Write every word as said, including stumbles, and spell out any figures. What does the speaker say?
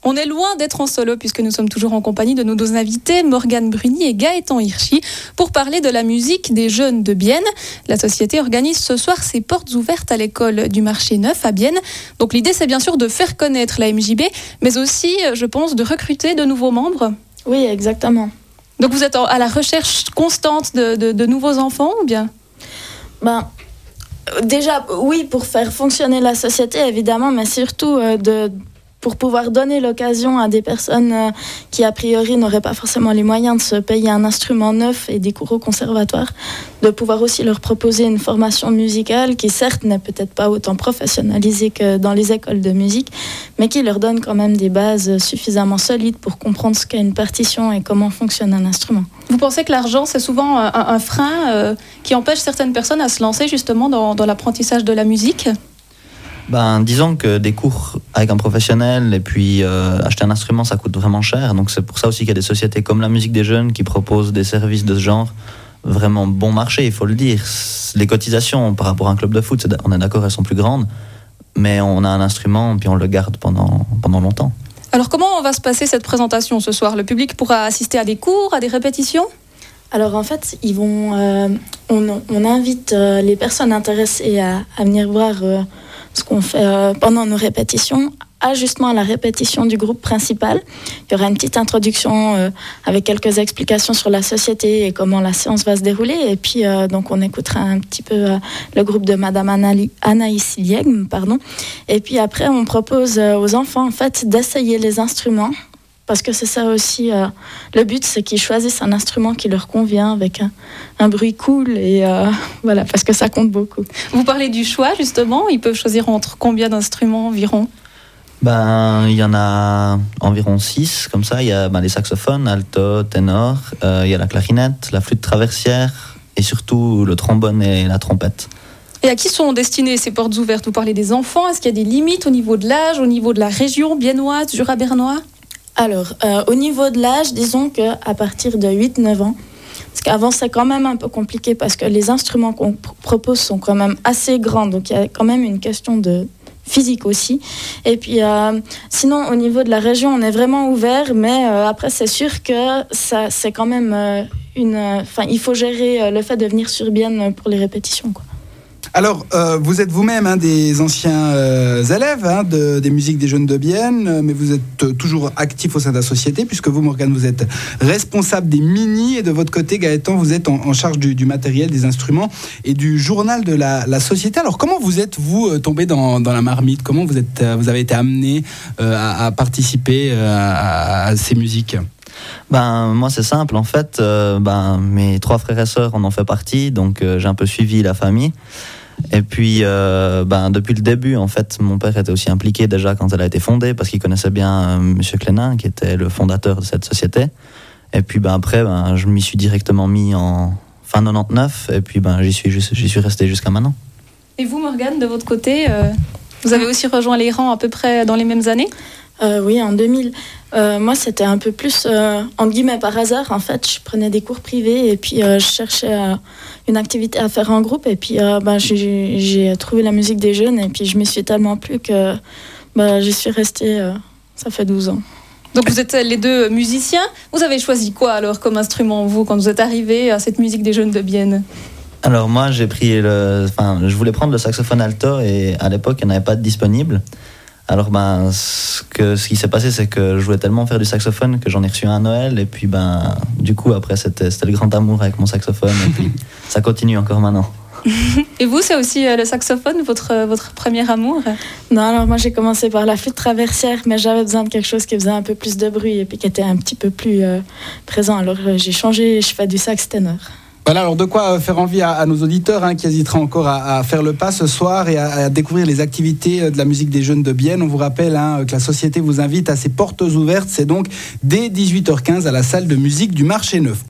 On est loin d'être en solo puisque nous sommes toujours en compagnie de nos deux invités, Morgane Bruni et Gaëtan Hirschi, pour parler de la musique des jeunes de Bienne. La société organise ce soir ses portes ouvertes à l'école du marché neuf à Bienne. Donc l'idée, c'est bien sûr de faire connaître la M J B, mais aussi, je pense, de recruter de nouveaux membres. Oui, exactement. Donc vous êtes à la recherche constante de, de, de nouveaux enfants ou bien ? Ben, déjà, oui, pour faire fonctionner la société, évidemment, mais surtout euh, de, pour pouvoir donner l'occasion à des personnes euh, qui, a priori, n'auraient pas forcément les moyens de se payer un instrument neuf et des cours au conservatoire, de pouvoir aussi leur proposer une formation musicale qui, certes, n'est peut-être pas autant professionnalisée que dans les écoles de musique, mais qui leur donne quand même des bases suffisamment solides pour comprendre ce qu'est une partition et comment fonctionne un instrument. Vous pensez que l'argent, c'est souvent un, un frein euh, qui empêche certaines personnes à se lancer justement dans, dans l'apprentissage de la musique ? Ben, disons que des cours avec un professionnel et puis euh, acheter un instrument, ça coûte vraiment cher. Donc c'est pour ça aussi qu'il y a des sociétés comme la musique des jeunes qui proposent des services de ce genre vraiment bon marché, il faut le dire. Les cotisations par rapport à un club de foot, on est d'accord, elles sont plus grandes, mais on a un instrument puis on le garde pendant, pendant longtemps. Alors comment va se passer cette présentation ce soir ? Le public pourra assister à des cours, à des répétitions ? Alors en fait, ils vont, euh, on, on invite euh, les personnes intéressées à, à venir voir euh, ce qu'on fait euh, pendant nos répétitions, à justement la répétition du groupe principal. Il y aura une petite introduction euh, avec quelques explications sur la société et comment la séance va se dérouler. Et puis euh, donc on écoutera un petit peu euh, le groupe de Madame Anali- Anaïs Liegme, pardon. Et puis après on propose euh, aux enfants en fait d'essayer les instruments. Parce que c'est ça aussi, euh, le but, c'est qu'ils choisissent un instrument qui leur convient avec un, un bruit cool et euh, voilà, parce que ça compte beaucoup. Vous parlez du choix, justement, ils peuvent choisir entre combien d'instruments environ ? Ben, il y en a environ six, comme ça. Il y a ben, les saxophones, alto, ténor, euh, il y a la clarinette, la flûte traversière et surtout le trombone et la trompette. Et à qui sont destinées ces portes ouvertes ? Vous parlez des enfants, est-ce qu'il y a des limites au niveau de l'âge, au niveau de la région biennoise, Jura-Bernois ? Alors, euh, au niveau de l'âge, disons qu'à partir de huit neuf ans, parce qu'avant c'est quand même un peu compliqué parce que les instruments qu'on pr- propose sont quand même assez grands, donc il y a quand même une question de physique aussi. Et puis, euh, sinon, au niveau de la région, on est vraiment ouvert, mais euh, après c'est sûr que ça, c'est quand même euh, une... Enfin, euh, il faut gérer euh, le fait de venir sur Bienne pour les répétitions, quoi. Alors, euh, vous êtes vous-même hein, des anciens euh, élèves hein, de, des musiques des jeunes de Bienne, euh, mais vous êtes euh, toujours actif au sein de la société, puisque vous, Morgane, vous êtes responsable des mini, et de votre côté, Gaëtan, vous êtes en, en charge du, du matériel, des instruments et du journal de la, la société. Alors, comment vous êtes, vous, euh, tombé dans, dans la marmite ? Comment vous, êtes, euh, vous avez été amené euh, à, à participer euh, à, à ces musiques ? Ben, moi, c'est simple. En fait, euh, ben, mes trois frères et sœurs en ont fait partie, donc euh, j'ai un peu suivi la famille. Et puis, euh, ben, depuis le début, en fait, mon père était aussi impliqué déjà quand elle a été fondée, parce qu'il connaissait bien euh, Monsieur Clénin, qui était le fondateur de cette société. Et puis, ben, après, ben, je m'y suis directement mis en fin quatre-vingt-dix-neuf, et puis ben, j'y suis, j'y suis resté jusqu'à maintenant. Et vous, Morgane, de votre côté, euh, vous avez aussi rejoint les rangs à peu près dans les mêmes années ? Euh, oui, en deux mille. Euh, moi, c'était un peu plus, euh, entre guillemets, par hasard. En fait, je prenais des cours privés et puis euh, je cherchais euh, une activité à faire en groupe. Et puis, euh, bah, j'ai, j'ai trouvé la musique des jeunes et puis je m'y suis tellement plu que bah, j'y suis restée, euh, ça fait douze ans. Donc, vous êtes les deux musiciens. Vous avez choisi quoi alors comme instrument, vous, quand vous êtes arrivés à cette musique des jeunes de Bienne ? Alors moi, j'ai pris le... Enfin, je voulais prendre le saxophone alto et à l'époque, il n'y en avait pas de disponible. Alors ben, ce, que, ce qui s'est passé, c'est que je voulais tellement faire du saxophone que j'en ai reçu un à Noël. Et puis ben, du coup, après, c'était, c'était le grand amour avec mon saxophone. Et puis, ça continue encore maintenant. Et vous, c'est aussi euh, le saxophone, votre, votre premier amour ? Non, alors moi, j'ai commencé par la flûte traversière, mais j'avais besoin de quelque chose qui faisait un peu plus de bruit et puis qui était un petit peu plus euh, présent. Alors euh, j'ai changé, je fais du sax ténor. Voilà, alors de quoi faire envie à, à nos auditeurs hein, qui hésiteraient encore à, à faire le pas ce soir et à, à découvrir les activités de la musique des jeunes de Bienne. On vous rappelle hein, que la société vous invite à ses portes ouvertes. C'est donc dès dix-huit heures quinze à la salle de musique du Marché Neuf.